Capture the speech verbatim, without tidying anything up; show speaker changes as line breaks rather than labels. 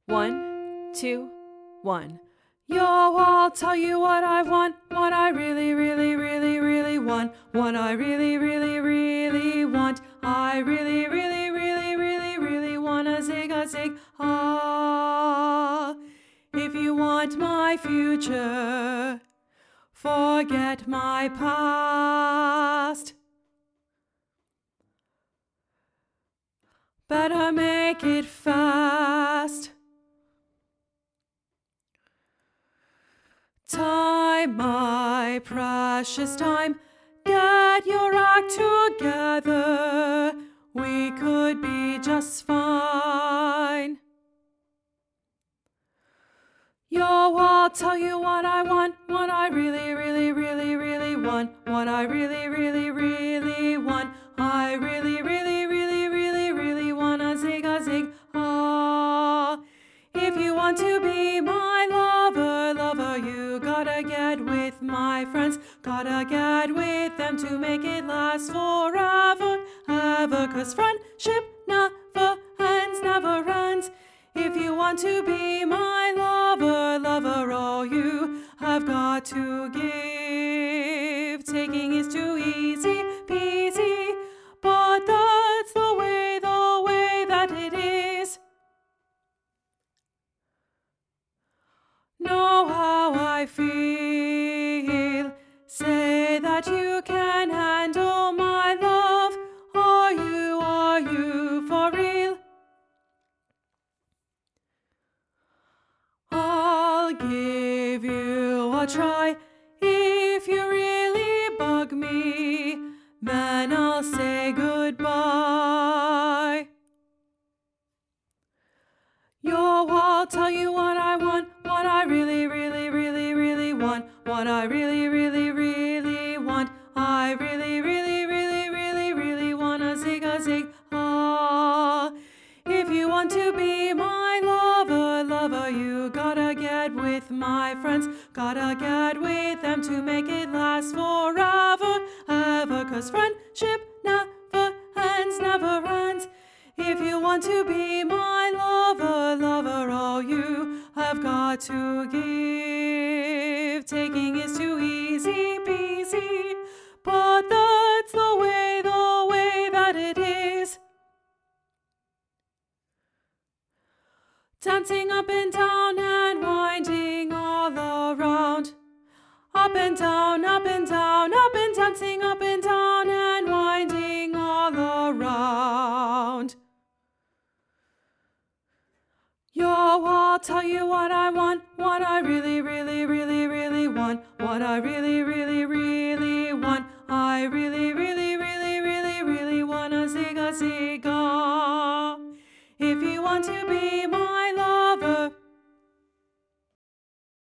One, two, one. Yo, I'll tell you what I want, what I really, really, really, really want, what I really, really, really want. I really, really, really, really, really wanna zig a zig ah. If you want my future, forget my past. Better make it fast. Time, my precious time, get your act together. We could be just fine. Yo, I'll tell you what I want, what I really, really, really, really want, what I really, really, really want. I really, really, really, really, really wanna zig a zig ah. If you want to be my lover, lover, you gotta get with my friends. Gotta get with them to make it last forever, ever. 'Cause friendship never ends, never ends. If you want to be my lover, lover, all you have got to give. Taking is too easy peasy, but that's the way, the way that it is. Know how I feel. Say that you can handle my love. Are you, are you for real? I'll give you a try. If you really bug me, then I'll say goodbye. Yo, I'll tell you what I want, what I really, really, really, really want, what I really, really, really want. I really, really, really, really, really wanna zig a zig ah. If you want to be my lover, lover, you gotta get with my friends. Gotta get with them to make it last forever, ever. 'Cause friendship never ends, never ends. If you want to be my lover, lover, all you have got to give. Taking is too easy peasy, but that's the way, the way that it is. Dancing up and down and winding all around. Up and down, up and down, up and dancing up and down and winding all around. Yo, I'll tell you what I want, what I really, really, really, really want, what I really, really, really want. I really, really, really, really, really wanna zig a zig ah. If you want to be